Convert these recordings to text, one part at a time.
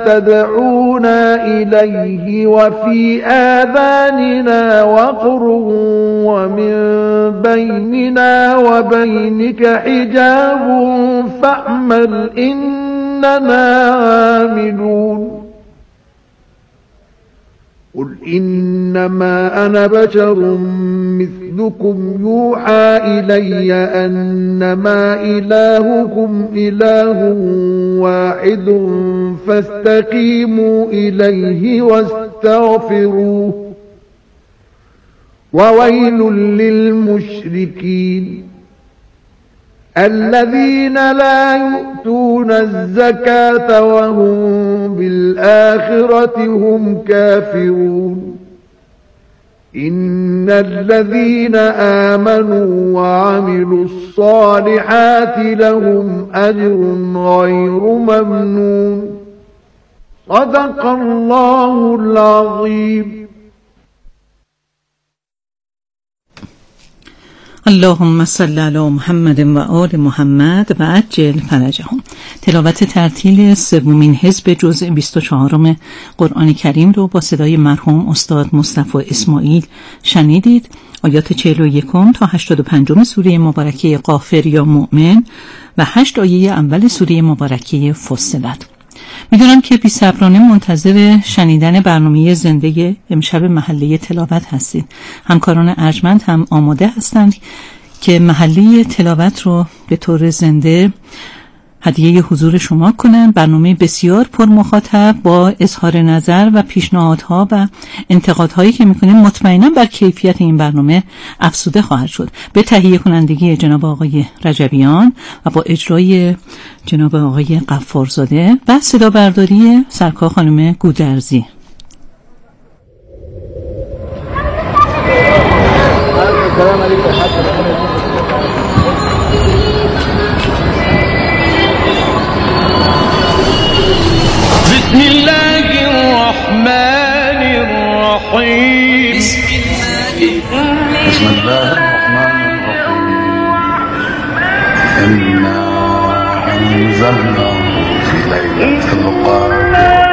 تدعونا إليه وفي آذاننا وقر ومن بيننا وبينك حجاب فاعمل إننا عاملون قل إنما أنا بشر مثلكم يوحى إلي أنما إلهكم إله واحد فاستقيموا إليه واستغفروه وويل للمشركين الذين لا يؤتون الزكاة وهم بالآخرة هم كافرون إن الذين آمنوا وعملوا الصالحات لهم أجر غير ممنون صدق الله العظيم. اللهم صل علی محمد و آل محمد و عجل فرجهم. تلاوت ترتیل سومین حزب جزء 24 قرآن کریم رو با صدای مرحوم استاد مصطفی اسماعیل شنیدید. آیات 41 تا 85 سوره مبارکه غافر یا مؤمن و 8 آیه اول سوره مبارکه فصلت. میدونم که بی‌صبرانه منتظر شنیدن برنامه زنده امشب محله تلاوت هستید. همکاران ارجمند هم آماده هستند که محله تلاوت رو به طور زنده هدیه حضور شما کنند. برنامه بسیار پر مخاطب با اظهار نظر و پیشنهادها و انتقادهایی که میکنیم مطمئنا بر کیفیت این برنامه افزوده خواهد شد. به تهیه کنندگی جناب آقای رجبیان و با اجرای جناب آقای غفارزاده و صدا برداری سرکار خانم گودرزی. بسم الله الرحمن الرحيم بسم الله الرحمن الرحيم إنا أنزلناه في ليلة القدر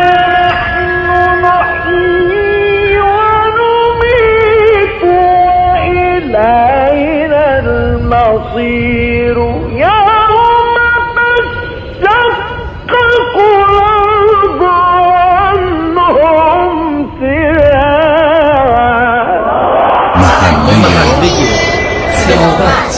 نحيي ونميت إلينا المصير يوم تشقق الأرض عنهم سراعا محله تلاوت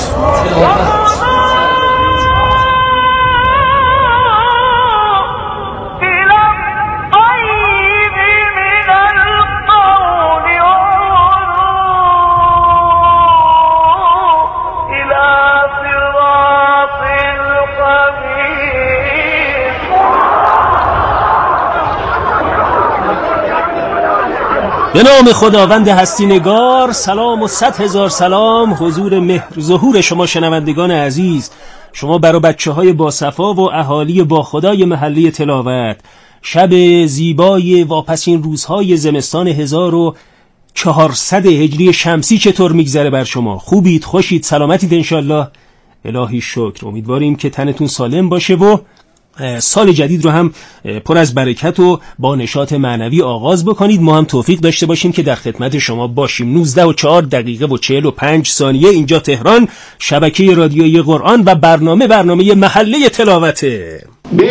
به نام خداوند هستی نگار. سلام و 100,000 سلام حضور مهر ظهور شما شنوندگان عزیز، شما برای بچه‌های با صفا و اهالی با خدای محله تلاوت. شب زیبای واپسین روزهای زمستان 1400 هجری شمسی چطور میگذره بر شما؟ خوبید، خوشید، سلامتید انشالله؟ الهی شکر. امیدواریم که تنتون سالم باشه و سال جدید رو هم پر از برکت و با نشاط معنوی آغاز بکنید. ما هم توفیق داشته باشیم که در خدمت شما باشیم. 19:04:45 اینجا تهران، شبکه رادیویی قرآن و برنامه محله تلاوته.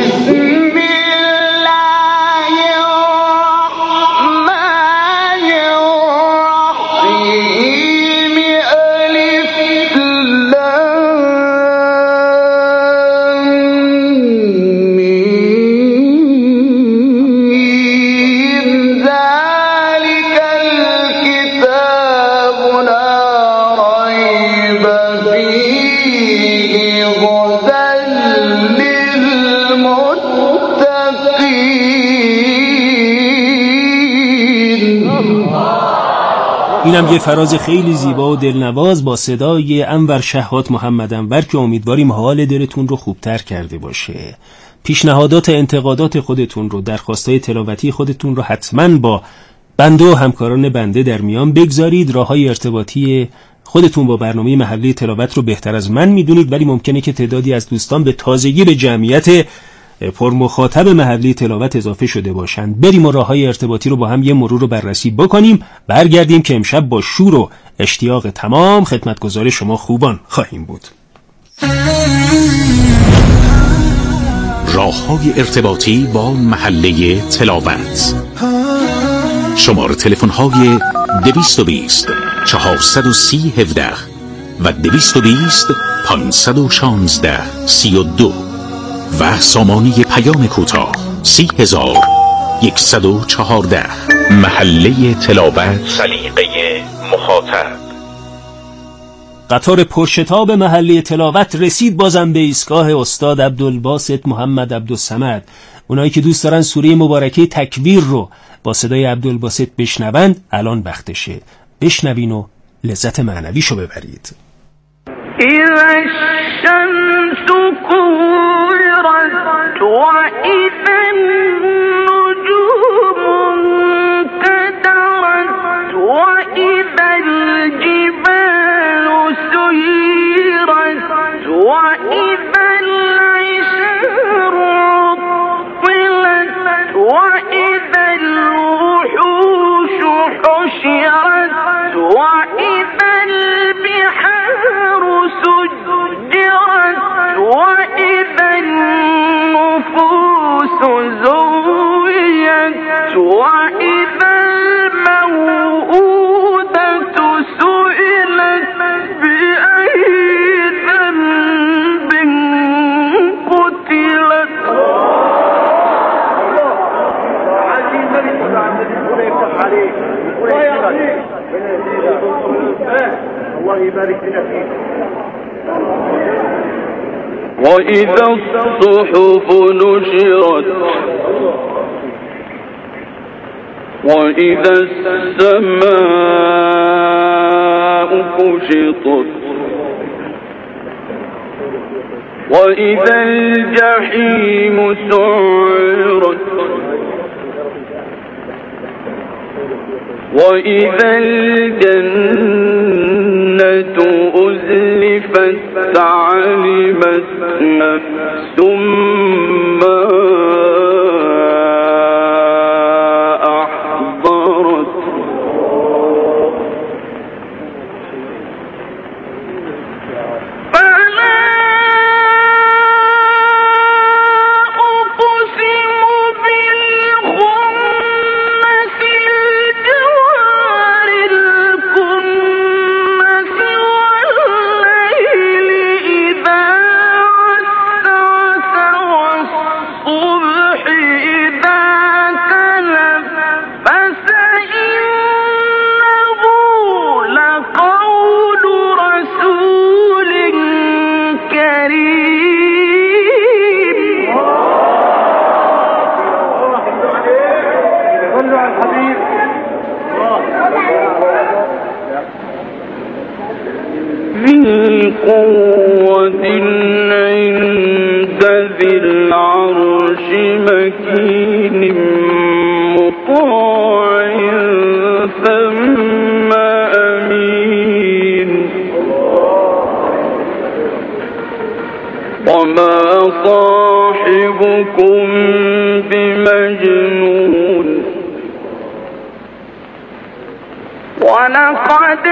اینم یه فراز خیلی زیبا و دلنواز با صدای انور شهات محمد انور که امیدواریم حال دلتون رو خوبتر کرده باشه. پیشنهادات و انتقادات خودتون رو، درخواستای تلاوتی خودتون رو حتما با بنده و همکاران بنده در میان بگذارید. راههای ارتباطی خودتون با برنامه محله تلاوت رو بهتر از من میدونید، ولی ممکنه که تعدادی از دوستان به تازگی به جمعیت پر مخاطب محله تلاوت اضافه شده باشند. بریم و راههای ارتباطی رو با هم یه مرور رو بررسی بکنیم، برگردیم که امشب با شور و اشتیاق تمام خدمتگزار شما خوبان خواهیم بود. راههای ارتباطی با محله تلاوت. شماره تلفن‌های 220 430 17 و 220 516 32 و سامانه پیام کوتاه 30114. محله تلاوت، سلیقه مخاطب. قطار پرشتاب محله تلاوت رسید بازم به ایستگاه استاد عبدالباسط محمد عبدالصمد. اونایی که دوست دارن سوره مبارکه تکویر رو با صدای عبدالباسط بشنوند الان وقتشه. بشنوین و لذت معنویشو ببرید. إذا الشمس كورت وإذا النجوم انكدرت وإذا الجبال سيرت وإذا العشار عطلت وإذا الوحوش حشرت وإذا البحار سجرت وإذا النفوس زوجت وإذا الموءودة سئلت بأي ذنب قتلت. الله يبارك لنا فيك. وإذا الصحف نشرت وإذا السماء كشطت وإذا الجحيم سعرت وإذا الجنة أزلفت علمت نفس ما أحضرت. قوة عند ذي العرش مكين مطاع ثم أمين. وما صاحبكم بمجنون ولقد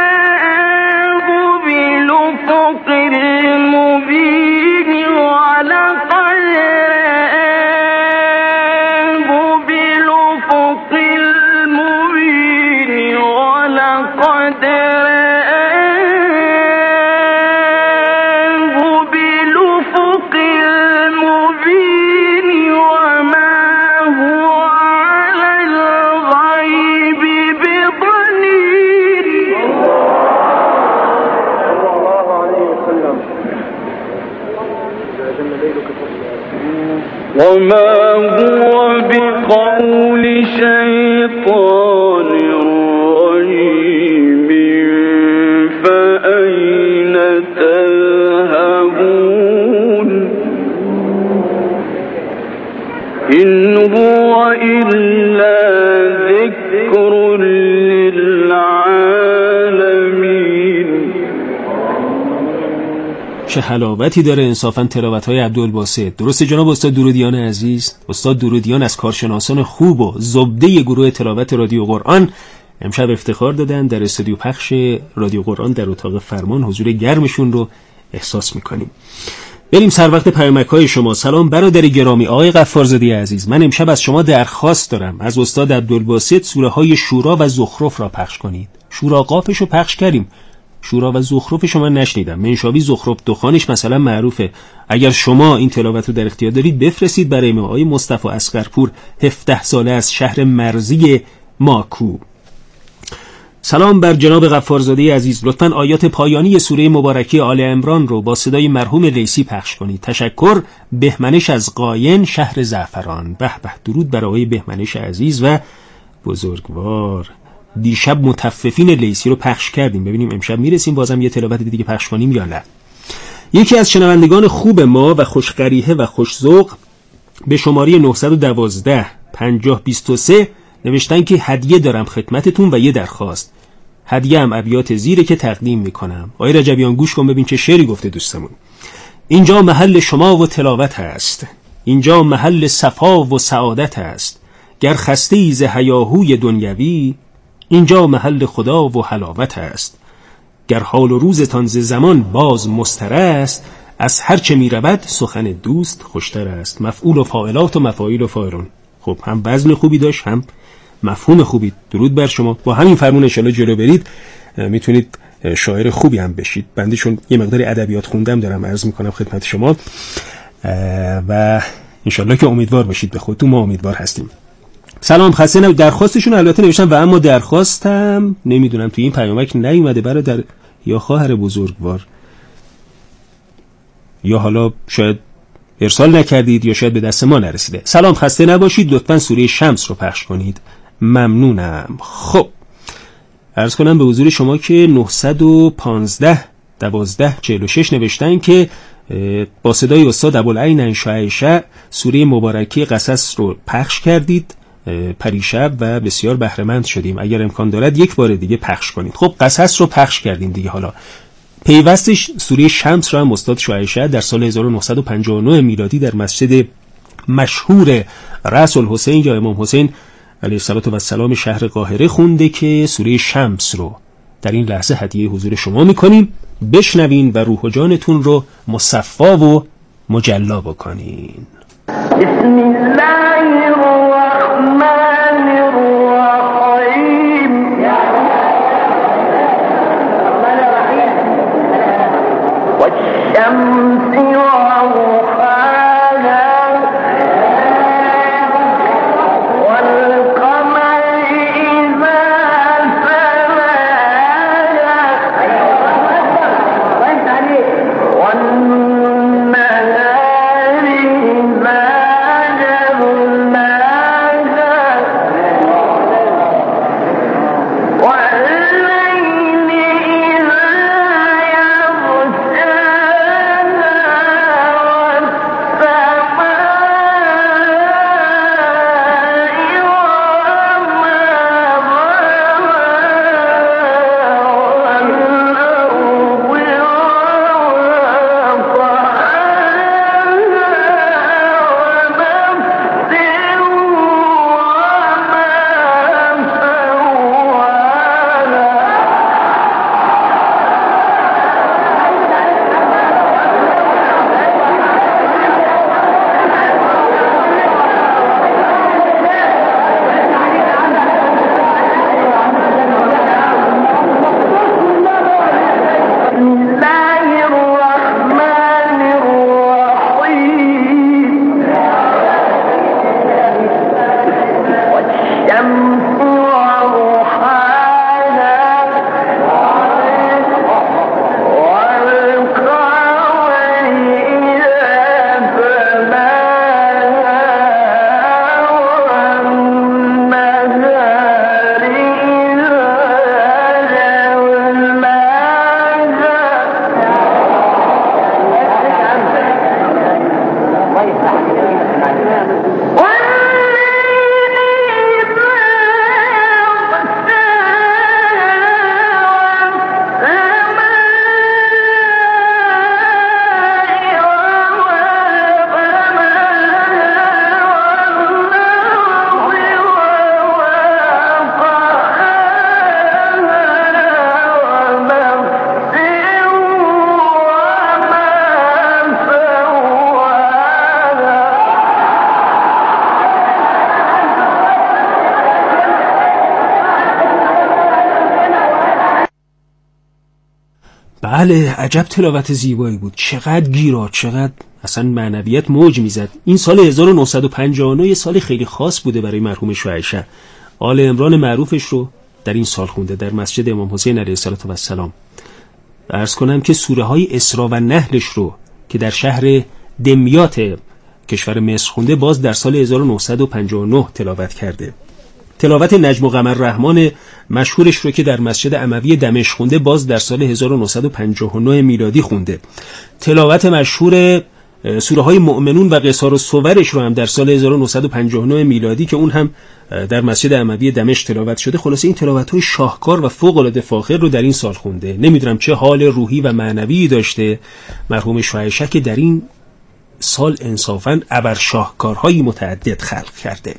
بالأفق المبين ولقد رآه بالأفق المبين ولقد رآه بالأفق المبين وما هو على الغيب بضنين. وما هو بقول شيطان رجيم فأين تذهبون إن هو إلا ذكر للعالمين. چه حلاوتی داره انصافا تلاوت‌های عبدالباسط. درسته جناب استاد درودیان عزیز؟ استاد درودیان از کارشناسان خوب و زبده گروه تلاوت رادیو قرآن امشب افتخار دادن در استودیو پخش رادیو قرآن در اتاق فرمان حضور گرمشون رو احساس می‌کنیم. بریم سر وقت پیامک‌های شما. سلام برادر گرامی آقای غفارزاده عزیز، من امشب از شما درخواست دارم از استاد عبدالباسط سوره‌های شورا و زخرف را پخش کنید. شورا قافش رو پخش کردیم، شورا و زخرفش من نشنیدم. منشاوی زخرف دخانش مثلا معروفه. اگر شما این تلاوت رو در اختیار دارید بفرستید برای ما. آقای مصطفی اصغرپور 17 ساله از شهر مرزی ماکو. سلام بر جناب غفارزاده عزیز، لطفاً آیات پایانی سوره مبارکه آل عمران رو با صدای مرحوم لیثی پخش کنید. تشکر. بهمنش از قاین شهر زعفران. به به، درود بر آقای بهمنش عزیز و بزرگوار. دیشب متففین لیثی رو پخش کردیم، ببینیم امشب میرسیم بازم یه تلاوت دیگه پخش کنیم یا نه. یکی از شنوندگان خوب ما و خوشقریحه و خوشذوق به شماره 912 5023 نوشتن که هدیه دارم خدمتتون و یه درخواست. هدیه هم ابیات زیره که تقدیم میکنم. آقای رجبیان گوش کن ببین چه شعری گفته دوستمون. اینجا محل شما و تلاوت هست، اینجا محل صفا و سعادت هست. گر خسته‌ای ز هیاهوی دنیوی، اینجا محل خدا و حلاوت است. گر حال و روزتان ز زمان باز مستر است، از هر چه می رود سخن دوست خوشتر است. مفعول و فاعلات و مفاعیل و فاعلون. خب هم وزن خوبی داشت هم مفهوم خوبی. درود بر شما. با همین فرمون انشالله جلو برید میتونید شاعر خوبی هم بشید. بنده چون یه مقدار ادبیات خوندم دارم عرض میکنم خدمت شما و انشالله که امیدوار باشید به خودتون. ما امیدوار هستیم. سلام، خسته نباشید. درخواستشون البته نوشتم و اما درخواستم نمیدونم توی این پیامک نیومده برادر یا خواهر بزرگوار، یا حالا شاید ارسال نکردید یا شاید به دست ما نرسیده. سلام، خسته نباشید. لطفاً سوره شمس رو پخش کنید، ممنونم. خب عرض کنم به حضور شما که 915 12 46 نوشتن که با صدای استاد ابوالعین انشاء سوره مبارکه قصص رو پخش کردید پریشب و بسیار بهره‌مند شدیم. اگر امکان دارد یک بار دیگه پخش کنید. خب قصص رو پخش کردیم دیگه، حالا پیوستش سوره شمس رو هم استاد شایعه در سال 1959 میلادی در مسجد مشهور رأس الحسین یا امام حسین علیه السلام شهر قاهره خونده که سوره شمس رو در این لحظه هدیه حضور شما میکنیم. بشنوین و روح و جانتون رو مصفا و مجلا بکنین. بسم الله الرحمن الرحیم. والشمس وضحاها بله، عجب تلاوت زیبایی بود. چقدر گیرا، چقدر اصلا معنویت موج میزد. این سال 1959 سال خیلی خاص بوده برای مرحوم شعیشه. آل عمران معروفش رو در این سال خونده در مسجد امام حسین علیه السلام. عرض کنم که سوره های اسراء و نحلش رو که در شهر دمیات کشور مصر خونده باز در سال 1959 تلاوت کرده. تلاوت نجم و قمر رحمان مشهورش رو که در مسجد اموی دمشق خونده باز در سال 1959 میلادی خونده. تلاوت مشهور سوره های مؤمنون و قصار و صورش رو هم در سال 1959 میلادی که اون هم در مسجد اموی دمشق تلاوت شده. خلاصه این تلاوت های شاهکار و فوق العاده فاخر رو در این سال خونده. نمیدونم چه حال روحی و معنوی داشته مرحوم شعیشه که در این سال انصافاً ابر شاهکارهایی متعدد خلق کرده.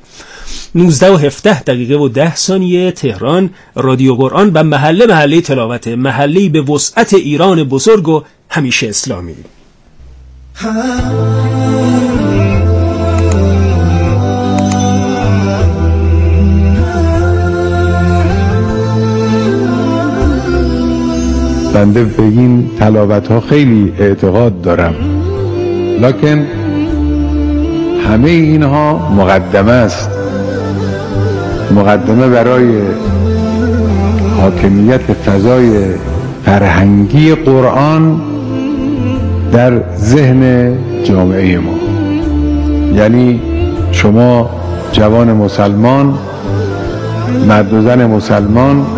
19:17 تهران، رادیو قرآن و محله تلاوت، محله‌ای به وسعت ایران بزرگ و همیشه اسلامی. بنده به این تلاوت ها خیلی اعتقاد دارم، لکن همه اینها مقدمه است، مقدمه برای حاکمیت فضای فرهنگی قرآن در ذهن جامعه ما. یعنی شما جوان مسلمان، مرد و زن مسلمان،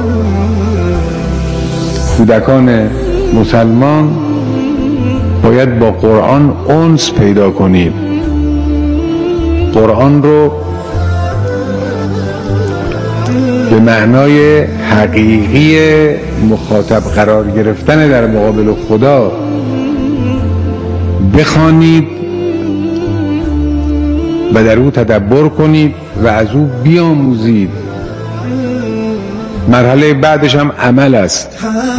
کودکان مسلمان باید با قرآن انس پیدا کنید. قرآن رو به معنای حقیقی مخاطب قرار گرفتن در مقابل خدا بخوانید و در او تدبر کنید و از او بیاموزید. مرحله بعدش هم عمل است.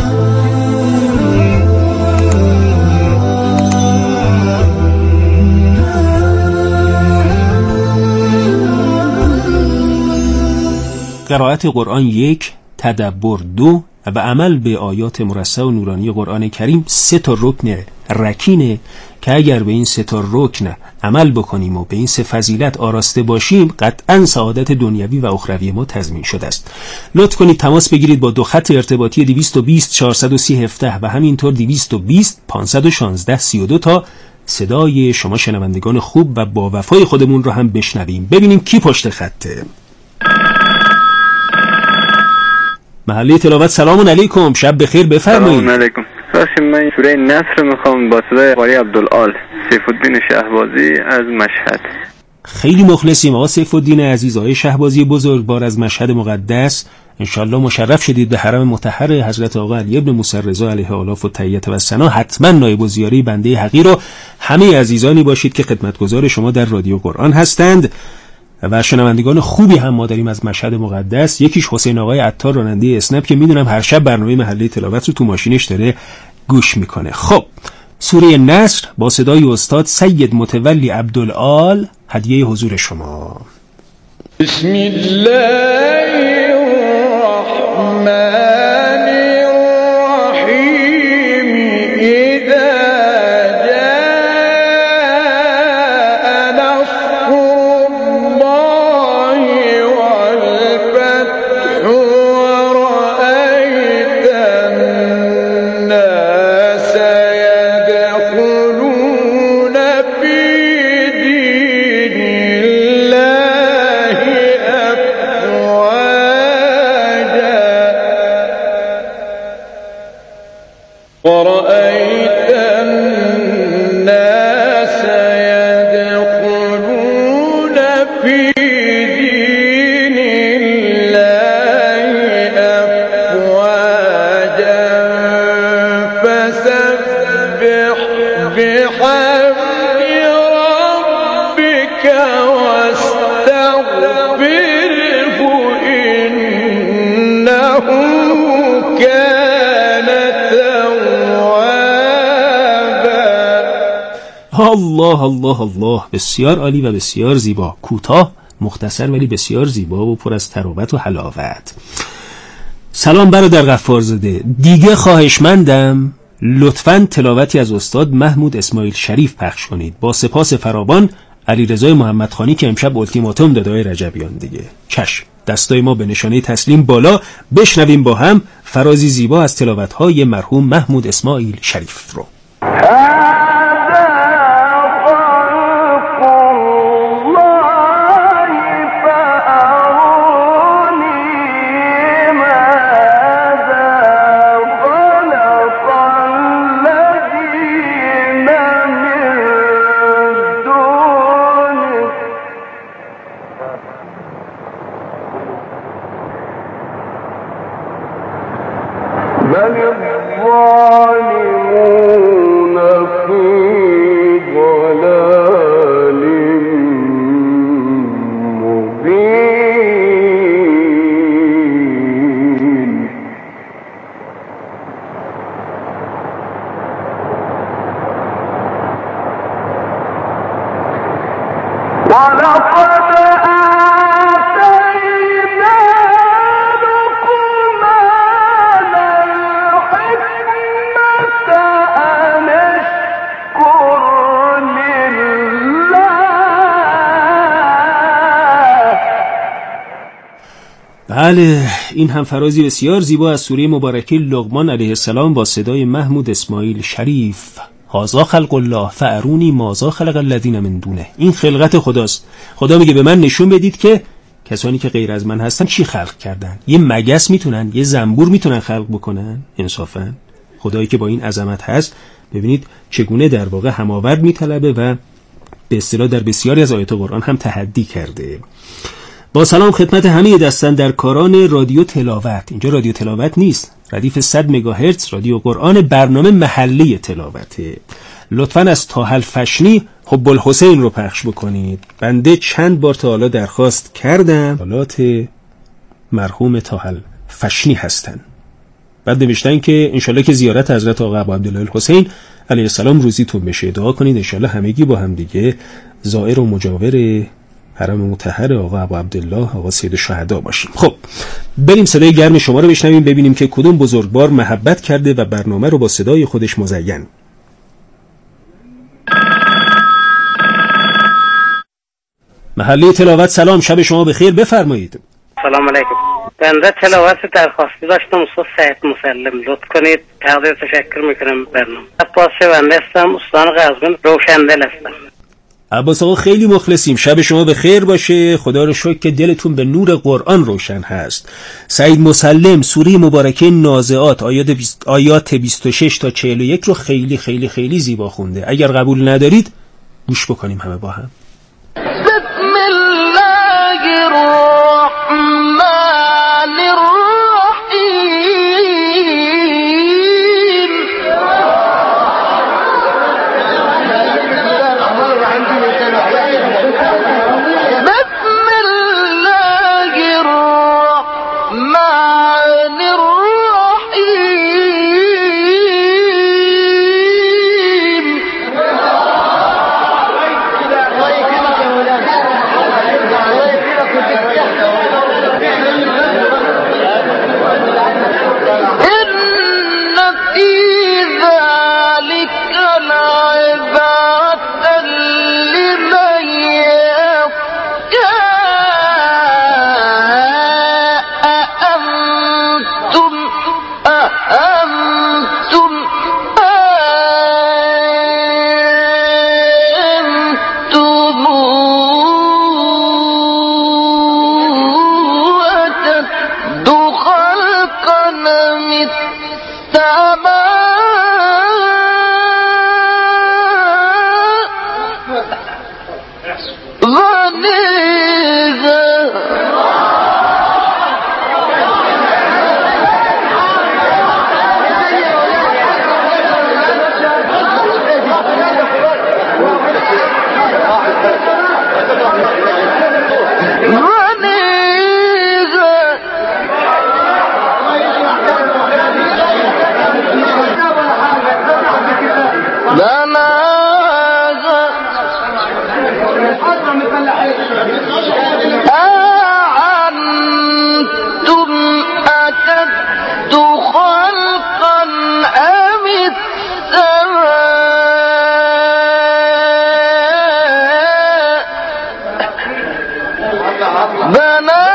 قرائت قرآن 1، تدبر 2 و عمل به آیات مرصع و نورانی قرآن کریم 3 تا رکن رکینه که اگر به این 3 تا رکن عمل بکنیم و به این 3 فضیلت آراسته باشیم قطعاً سعادت دنیوی و اخروی ما تضمین شده است. لطف کنید تماس بگیرید با 2 خط ارتباطی 220 430 17 و همینطور 220 516 32 تا صدای شما شنوندگان خوب و با وفای خودمون رو هم بشنویم. ببینیم کی پشت خطه. محله تلاوت، سلام علیکم، شب بخیر، بفرمایید. سلام علیکم. من سوره نصر میخوام با صدای قاری عبدالآل، سیفالدین شهبازی از مشهد. خیلی مخلصیم آقا سیفالدین عزیز، آقای شهبازی بزرگوار از مشهد مقدس. انشالله مشرف شدید به حرم مطهر حضرت آقا علی ابن موسی رضا علیه آلاف و تحیت و ثنا. حتما نایب الزیاره بنده حقیر و همه عزیزانی باشید که خدمتگزار شما در رادیو قرآن هستند و شنوندگان خوبی هم ما داریم از مشهد مقدس. یکیش حسین آقای عطار راننده اسنپ که میدونم هر شب برنامه محله تلاوت رو تو ماشینش داره گوش میکنه. خب سوره نصر با صدای استاد سید متولی عبدالآل، هدیه حضور شما. بسم الله الرحمن الله الله الله، بسیار عالی و بسیار زیبا، کوتاه مختصر ولی بسیار زیبا و پر از تراوت و حلاوت. سلام برادر غفارزاده، دیگه خواهشمندم لطفاً تلاوتی از استاد محمود اسماعیل شریف پخش کنید. با سپاس فراوان، علیرضا محمدخانی که امشب التیماتوم داد آقای رجبیان دیگه. چشم، دستای ما به نشانه تسلیم بالا. بشنویم با هم فرازی زیبا از تلاوت‌های مرحوم محمود اسماعیل شریف رو. بله، این هم فرازی بسیار زیبا از سوره مبارکه لقمان علیه السلام با صدای محمود اسماعیل شریف. هذا خلق الله فارونی ماذا خلق الذین من دونه. این خلقت خداست. خدا میگه به من نشون بدید که کسانی که غیر از من هستن چی خلق کردن. یه مگس میتونن، یه زنبور میتونن خلق بکنن؟ انصافا خدایی که با این عظمت هست، ببینید چگونه در واقع هماورد میطلبه و به اصطلاح در بسیاری از آیات قرآن هم تحدی کرده. با سلام خدمت همه دستن در کاران رادیو تلاوت. اینجا رادیو تلاوت نیست، ردیف 100 مگاهرتز رادیو قرآن، برنامه محله تلاوته. لطفاً از طاهل فشنی حب الحسین رو پخش بکنید. بنده چند بار تا حالا درخواست کردم. حالات مرحوم طاهل فشنی هستن. بعد نوشتن که انشالله که زیارت حضرت آقا ابو عبدالله الحسین علیه السلام روزیتون بشه. دعا کنید انشالله همگی با هم دیگه زائر و مجاور حرم مطهر آقا ابو عبدالله آقا سید الشهدا باشیم. خب بریم صدای گرم شما رو بشنویم، ببینیم که کدوم بزرگوار محبت کرده و برنامه رو با صدای خودش مزین. محله تلاوت، سلام، شب شما بخیر، بفرمایید. سلام علیکم. بنده تلاوت درخواستی داشتم استاد سعید مسلم، لطف کنید. تقدیر تشکر میکنم. برنامه عباس بنده هستم، استان قزوین، روشندل هستم. عباس آقا خیلی مخلصیم، شب شما بخیر باشه. خدا رو شکر که دلتون به نور قرآن روشن هست. سعید مسلم سوره مبارکه نازعات آیات 26 تا 41 رو خیلی خیلی خیلی زیبا خونده. اگر قبول ندارید گوش بکنیم همه با هم. بسم الله الرحمن بناها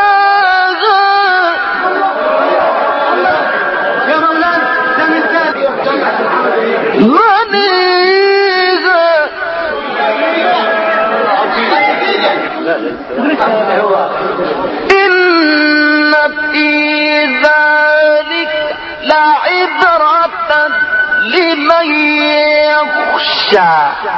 إن في ذلك لعبرة لمن يخشى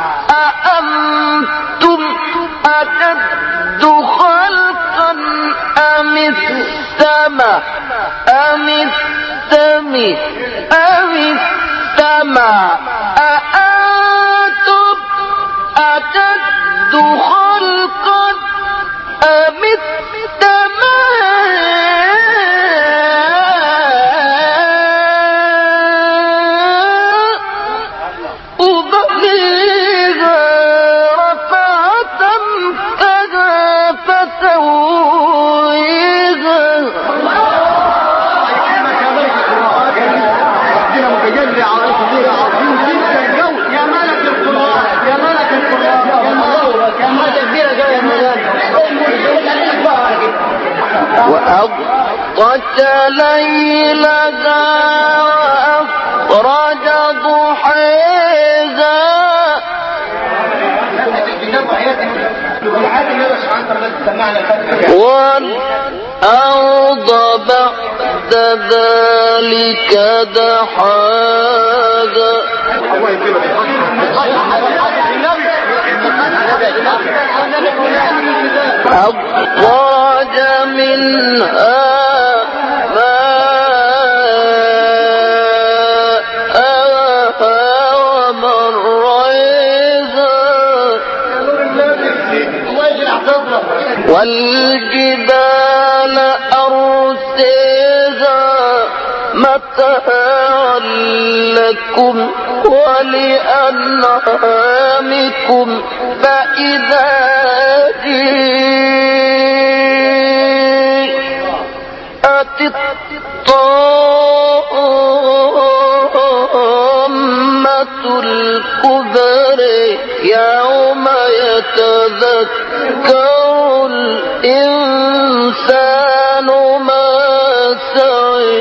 أأنتم أشد خلقا أم السماء أأنتم أشد خلقا أم أبنيها رفعة كذا فسويها وأغطش ليلها وأخرج ضحيها والأرض بعد ذلك دحاها أخرج منها ماءها ومرعاها والجبال أرساها متاعا لكم ولأنعامكم فإذا جاءت الطامة الكبرى يوم يتذكر الإنسان ما سعى.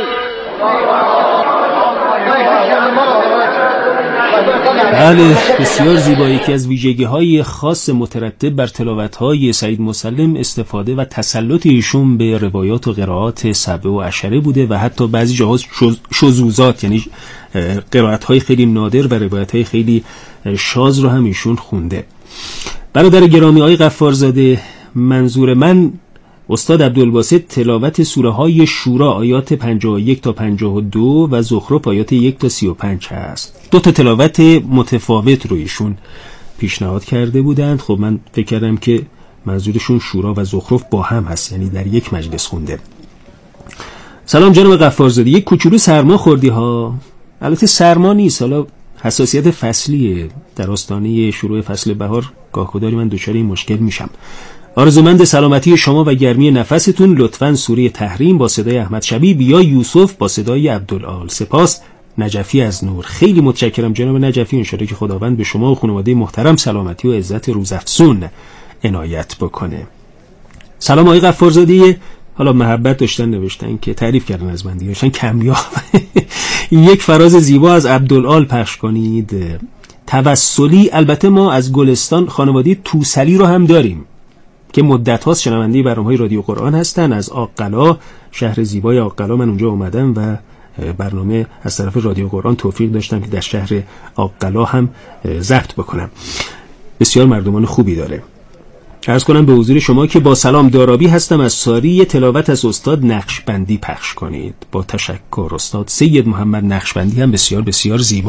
بله، بسیار زیبا. یکی از ویژگی‌های خاص مترتب بر تلاوت‌های سعید مسلم استفاده و تسلط ایشون به روایات و قرائات سبع و عشره بوده و حتی بعضی جاها شذوذات، یعنی قرائت‌های خیلی نادر و روایت‌های خیلی شاذ رو هم ایشون خونده. برادر گرامی آقای غفارزاده، منظور من استاد عبدالباسط تلاوت سوره های شورا آیات 51 تا 52 و زخرف آیات 1 تا 35 هست. دو تا تلاوت متفاوت رو ایشون پیشنهاد کرده بودند. خب من فکر کردم که منظورشون شورا و زخرف با هم هست، یعنی در یک مجلس خونده. سلام جناب غفارزاده، یک کوچولو سرما خوردی ها؟ البته سرما نیست، حالا حساسیت فصلیه. در آستانه شروع فصل بهار گاهگداری من دچار این مشکل میشم. آرزومند سلامتی شما و گرمی نفستون. لطفاً سوره تحریم با صدای احمد شبیب یا یوسف با صدای عبدالعال. سپاس. نجفی از نور. خیلی متشکرم جناب نجفی، انشالله که خداوند به شما و خانواده محترم سلامتی و عزت روزافزون عنایت بکنه. سلام آقای غفارزاده. حالا محبت داشتن نوشتن که تعریف کردن از من دیگه، داشتن کمیاب. یک فراز زیبا از عبدالعال پخش کنید. توسلی. البته ما از گلستان خانواده توسلی رو هم داریم که مدت هاست شنونده برنامه‌های رادیو قرآن هستن. از آقلا، شهر زیبای آقلا من اونجا اومدم و برنامه از طرف رادیو قرآن توفیق داشتم که در شهر آقلا هم ضبط بکنم. بسیار مردمان خوبی داره. عرض کنم به حضور شما که با سلام دارابی هستم از ساری. تلاوت از استاد نقشبندی پخش کنید. با تشکر. استاد سید محمد نقشبندی هم بسیار بسیار زیبا.